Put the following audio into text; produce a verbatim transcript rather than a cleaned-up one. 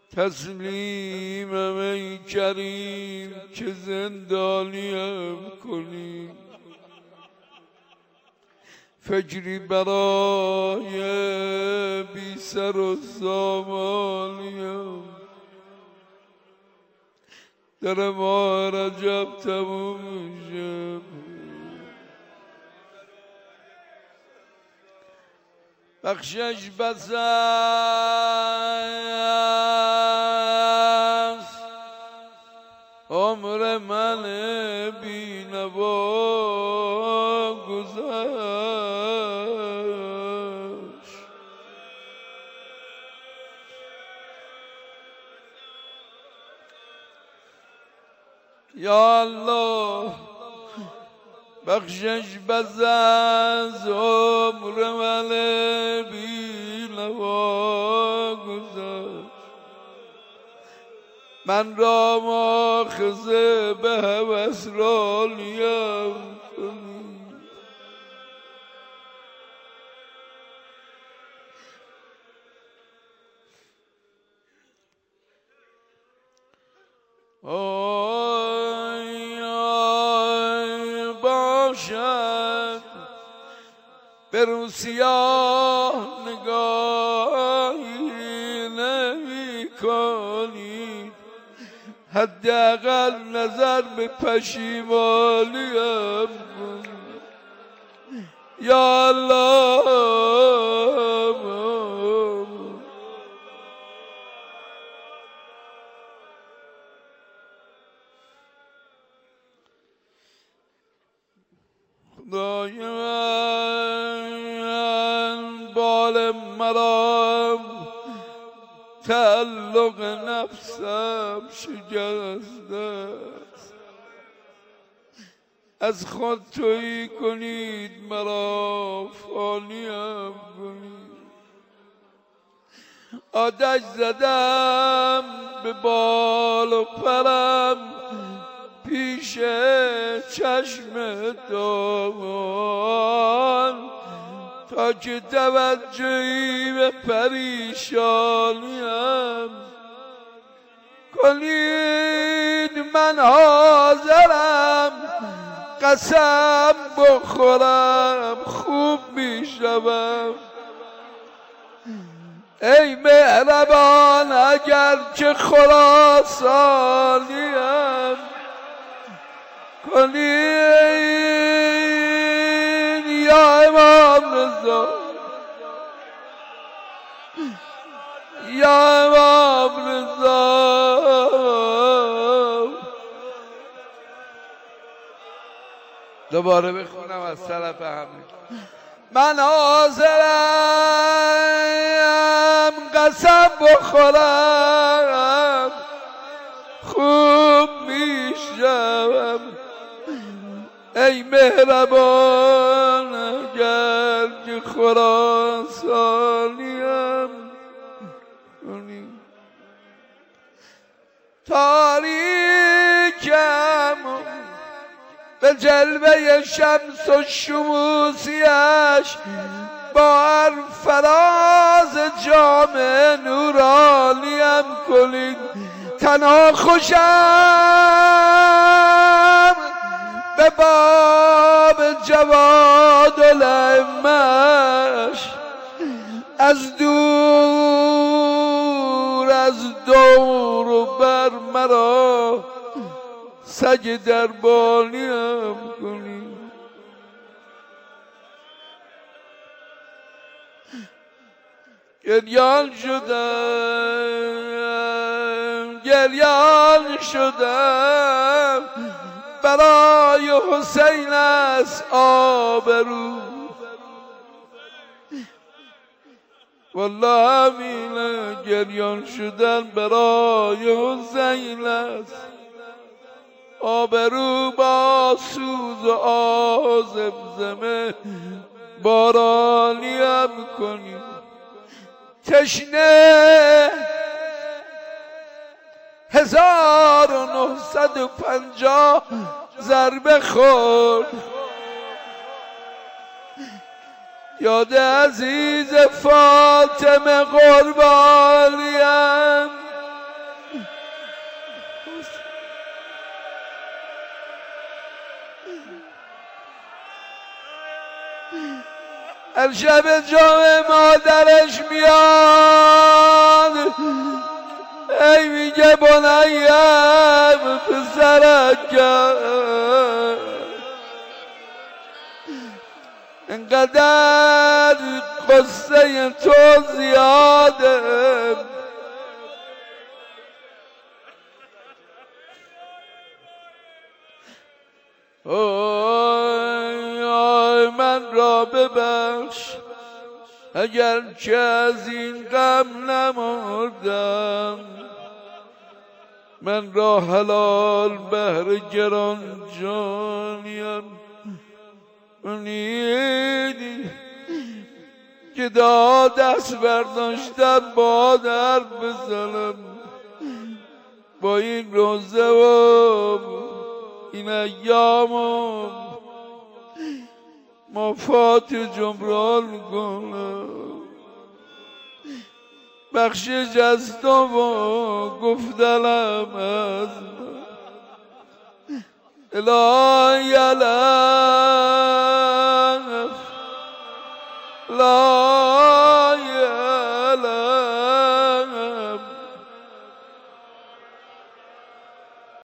تسلیمم ای کریم که زندانیم کنی، فکری برای بی سر و سامانیم. در ماه رجب تموم میشه، بخشش بس است عمر من بی نوا گذشت. یا الله بخشش بس از عمر من بی نوا گذشت، من را مؤاخذه به هوس رانیم کنی. آی آی باشد به رو سیاه نگاهی نمی کنی، حداقل نظر به پشیمانیم کن. یا الله خدای من بال مرا تعلق نفسم شکسته است، از خود تویی کنید مرا فانیم کنید. آتش زدم به بال و پرم پیش چشم دامان، تا که توجهی به پریشانیم کنید. من حاضرم قسم بخورم خوب میشوم، ای مهربان اگر که خراسانیم کنید. یا امام رضا، یا امام رضا، دوباره بخونم از طرف همین. من حاضرم قسم بخورم خوب میشوم، ای مهربان اگر که خراسانیم کنی. تاریکم به جلوه شمس و شموسیش با هر فراز جام نورانیم کنید. تنها خوشم به باب جواد الائمه‌اش، از دور از دور و بر مرا سگ دربانیم کنی. گریان شدم گریان شدم برای حسین از آبرو، والله همینه گریان شدن برای حسین است آبرو، با سوز و آه زمزمه بارانیم کنی. تشنه هزار و نهصد و پنجاه ضربه خورد، یاد عزیز فاطمه قربانیم هر شب جام مادرش میاد ای میگه بنیم پسرکم انقدر قصه تو زیاده آی آی من را ببخش اگر که از این غم نمردم من را حلال بهر گران جانیم اونیدی که دا دست برداشتم با در بزنم با این روزه و این ایام و مفات جبران کنم بخشش از تو و گفتنم از الهی علم لا